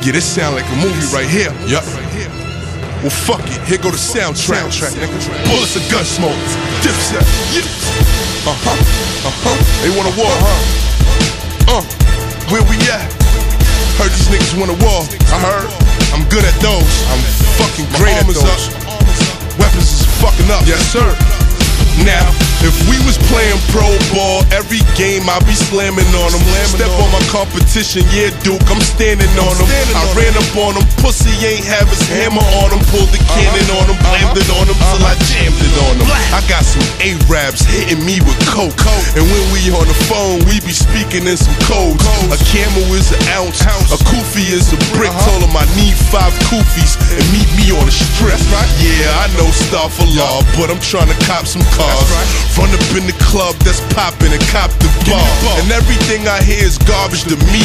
Yeah, this sound like a movie right here. Yup. Well, fuck it. Here go the soundtrack, nigga. Bullets of gun smoke. Dipset. Yeah. They want a war, huh? Where we at? Heard these niggas want a war. I heard. I'm good at those. I'm fucking great at those. Weapons is fucking up. Yes, sir. Now, if we was playing pro ball, every game I be slamming on them. Step on my competition, yeah, Duke, I'm standing on them. I ran up on them, pussy ain't have his hammer on him. Pulled the cannon on him, blamed it on him till I jammed it on him. I got some Arabs hitting me with coke, and when we on the phone, we be speaking in some codes. A camel is an ounce, a kufi is a brick. Told him I need 5 kufis and meet me on the strip. Yeah, I know Star for law, but I'm trying to cop some cars. Run up in the club that's popping and cop the bar. And everything I hear is garbage to me.